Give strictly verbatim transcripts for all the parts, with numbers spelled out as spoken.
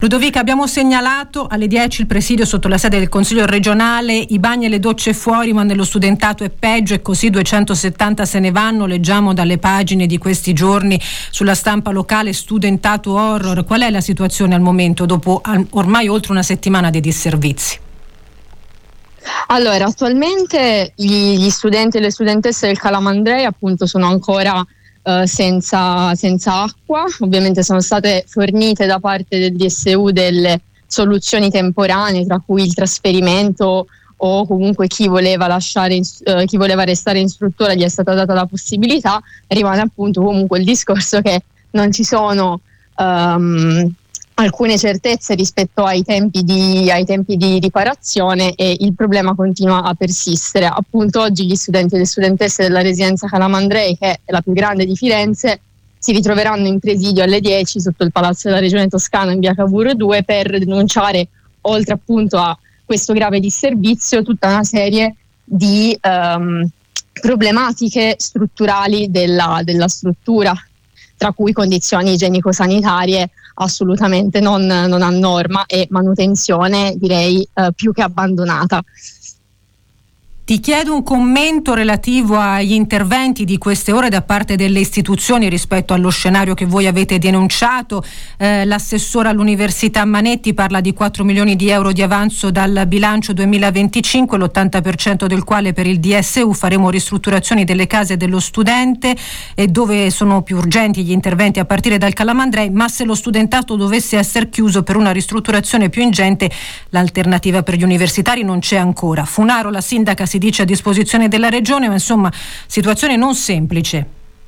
Ludovica, abbiamo segnalato alle dieci il presidio sotto la sede del Consiglio regionale, i bagni e le docce fuori, ma nello studentato è peggio e così duecentosettanta se ne vanno. Leggiamo dalle pagine di questi giorni sulla stampa locale, studentato horror. Qual è la situazione al momento dopo ormai oltre una settimana di disservizi? Allora, attualmente gli, gli studenti e le studentesse del Calamandrei appunto sono ancora Uh, senza, senza acqua. Ovviamente sono state fornite da parte del D S U delle soluzioni temporanee, tra cui il trasferimento o comunque chi voleva lasciare in, uh, chi voleva restare in struttura gli è stata data la possibilità. Rimane appunto comunque il discorso che non ci sono um, alcune certezze rispetto ai tempi di, ai tempi di riparazione e il problema continua a persistere. Appunto oggi gli studenti e le studentesse della residenza Calamandrei, che è la più grande di Firenze, si ritroveranno in presidio alle dieci sotto il Palazzo della Regione Toscana in via Cavour due per denunciare, oltre appunto a questo grave disservizio, tutta una serie di um, problematiche strutturali della, della struttura, tra cui condizioni igienico-sanitarie assolutamente non, non a norma e manutenzione direi eh, più che abbandonata. Ti chiedo un commento relativo agli interventi di queste ore da parte delle istituzioni rispetto allo scenario che voi avete denunciato. Eh, l'assessore all'Università Manetti parla di quattro milioni di euro di avanzo dal bilancio duemilaventicinque, l'ottanta per cento del quale per il D S U. Faremo ristrutturazioni delle case dello studente e dove sono più urgenti gli interventi a partire dal Calamandrei, ma se lo studentato dovesse essere chiuso per una ristrutturazione più ingente, l'alternativa per gli universitari non c'è ancora. Funaro, la sindaca, si dice a disposizione della regione, ma insomma situazione non semplice.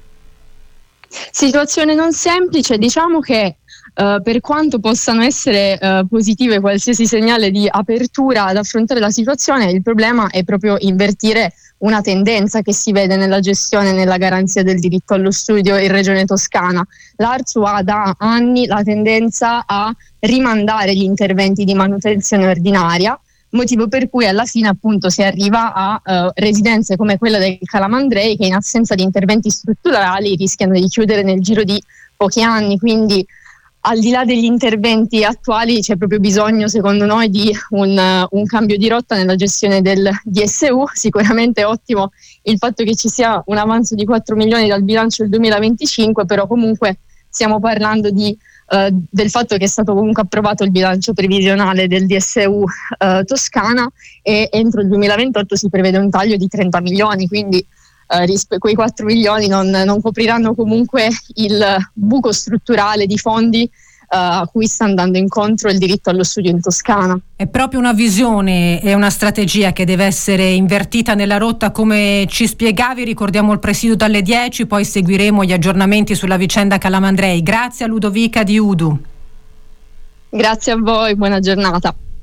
Situazione non semplice, diciamo che uh, per quanto possano essere uh, positive qualsiasi segnale di apertura ad affrontare la situazione, il problema è proprio invertire una tendenza che si vede nella gestione e nella garanzia del diritto allo studio in Regione Toscana. L'Arzu ha da anni la tendenza a rimandare gli interventi di manutenzione ordinaria, motivo per cui alla fine appunto si arriva a uh, residenze come quella del Calamandrei che in assenza di interventi strutturali rischiano di chiudere nel giro di pochi anni. Quindi al di là degli interventi attuali c'è proprio bisogno secondo noi di un, uh, un cambio di rotta nella gestione del D S U. Sicuramente è ottimo il fatto che ci sia un avanzo di quattro milioni dal bilancio del duemilaventicinque, però comunque stiamo parlando di Uh, del fatto che è stato comunque approvato il bilancio previsionale del D S U uh, Toscana e entro il duemilaventotto si prevede un taglio di trenta milioni, quindi uh, rispe- quei quattro milioni non, non copriranno comunque il buco strutturale di fondi uh, a cui sta andando incontro il diritto allo studio in Toscana. È proprio una visione e una strategia che deve essere invertita nella rotta, come ci spiegavi. Ricordiamo il presidio dalle dieci, poi seguiremo gli aggiornamenti sulla vicenda Calamandrei. Grazie a Ludovica di Udu. Grazie a voi, buona giornata.